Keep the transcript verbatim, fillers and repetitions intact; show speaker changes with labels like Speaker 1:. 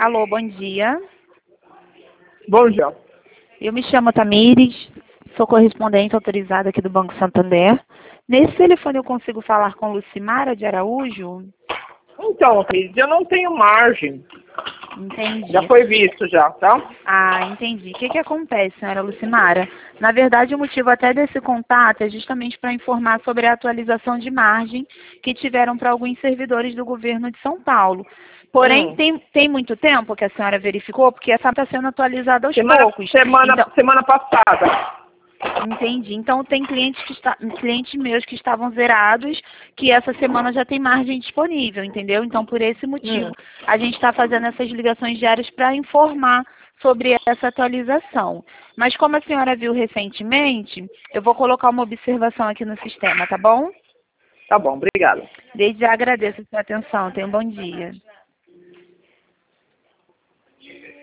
Speaker 1: Alô, bom dia.
Speaker 2: Bom dia.
Speaker 1: Eu me chamo Tamires, sou correspondente autorizada aqui do Banco Santander. Nesse telefone eu consigo falar com Lucimara de Araújo?
Speaker 2: Então, Cris, eu não tenho margem.
Speaker 1: Entendi.
Speaker 2: Já foi visto já, tá?
Speaker 1: Ah, entendi. O que que acontece, senhora Lucimara? Na verdade, o motivo até desse contato é justamente para informar sobre a atualização de margem que tiveram para alguns servidores do governo de São Paulo. Porém,
Speaker 2: Hum.
Speaker 1: tem, tem muito tempo que a senhora verificou, porque essa está sendo atualizada aos
Speaker 2: Semana,
Speaker 1: poucos.
Speaker 2: semana,
Speaker 1: Então,
Speaker 2: semana passada.
Speaker 1: entendi. Então, tem clientes, que está, clientes meus que estavam zerados, que essa semana já tem margem disponível, entendeu? Então, por esse motivo,
Speaker 2: Hum.
Speaker 1: a gente está fazendo essas ligações diárias para informar sobre essa atualização. Mas como a senhora viu recentemente, eu vou colocar uma observação aqui no sistema, tá bom?
Speaker 2: Tá bom, obrigado.
Speaker 1: Desde já agradeço a sua atenção. Tenha um bom dia.